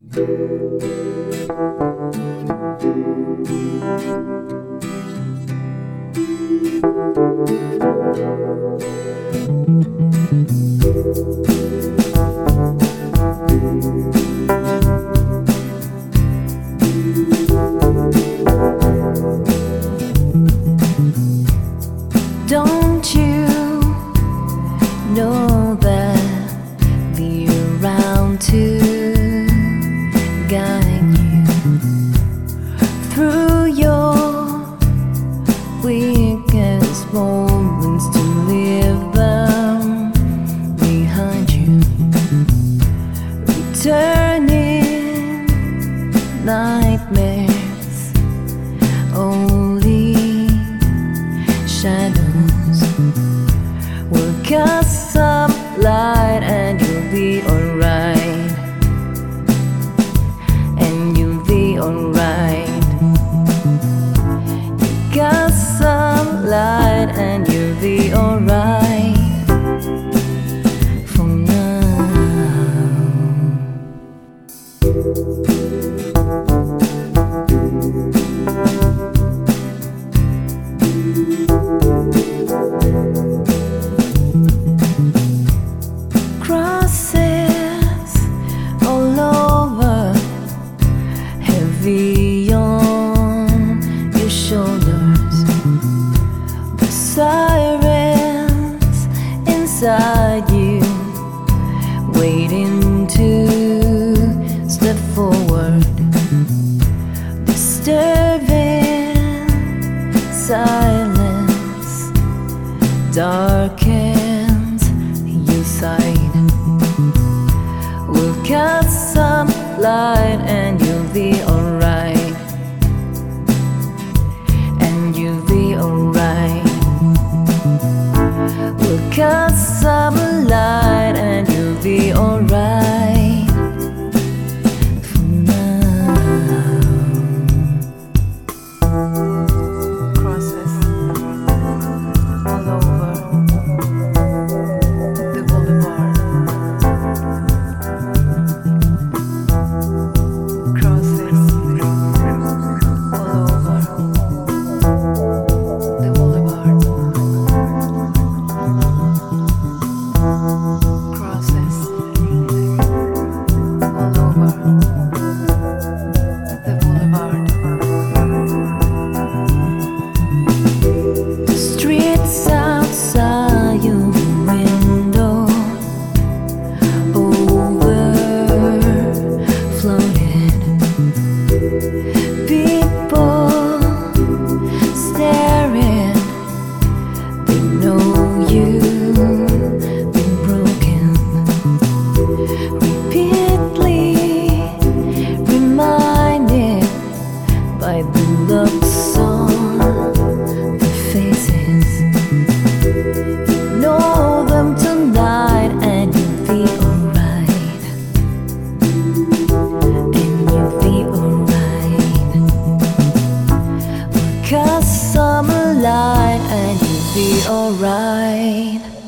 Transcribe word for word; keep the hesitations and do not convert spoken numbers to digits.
Don't you know that we're around to guide you through your weakest moments, to leave them behind you, returning nightmares, only shadows will cast some light, and you'll be alright, and you'll be alright. You cast some light, and you'll be alright for now. Crosses all over, heavy on your shoulders. The sirens inside you, waiting to step forward. Disturbing silence darkens your sight. We'll cast some light, and you'll be alright, and you'll be alright. We'll cast some light, and you'll be alright for now. Crosses all over the boulevard. Crosses all over the boulevard. Crosses all over the boulevard. The streets outside your window overfloated. People staring, they know you've been broken. Repeatedly reminded by the looks on their faces. Ignore them tonight, and you'll be alright, and you'll be alright. We'll cast some light, and you'll be alright.